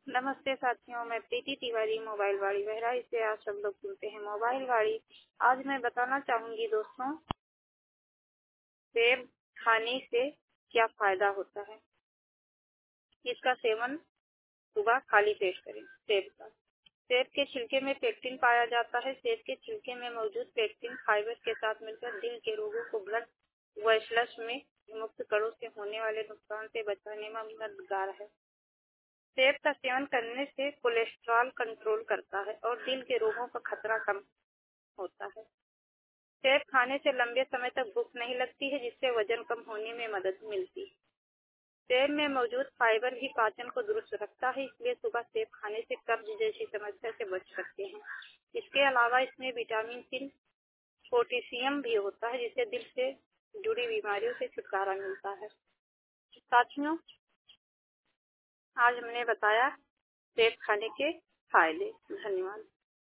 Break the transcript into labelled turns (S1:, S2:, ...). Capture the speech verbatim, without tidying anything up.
S1: नमस्ते साथियों, मैं प्रीति तिवारी मोबाइल वाड़ी बहराइच से आप सब लोग सुनते हैं मोबाइल वाड़ी। आज मैं बताना चाहूंगी दोस्तों, सेब खाने से क्या फायदा होता है। इसका सेवन सुबह खाली पेट करें। सेब का सेब के छिलके में पेक्टिन पाया जाता है। सेब के छिलके में मौजूद पेक्टिन फाइबर के साथ मिलकर दिल के रोगों को ब्लड वेसल्स में मुक्त कणों से होने वाले नुकसान से बचाने में मददगार है। सेब का सेवन करने से कोलेस्ट्रॉल कंट्रोल करता है और दिल के रोगों का खतरा कम होता है। सेब खाने से लंबे समय तक भूख नहीं लगती है, जिससे वजन कम होने में मदद मिलती है। सेब में मौजूद फाइबर भी पाचन को दुरुस्त रखता है, इसलिए सुबह सेब खाने से कब्ज जैसी समस्या से बच सकते हैं। इसके अलावा इसमें विटामिन सी, पोटेशियम भी होता है, जिससे दिल से जुड़ी बीमारियों से छुटकारा मिलता है। साथियों, आज हमने बताया सेब खाने के फायदे। धन्यवाद।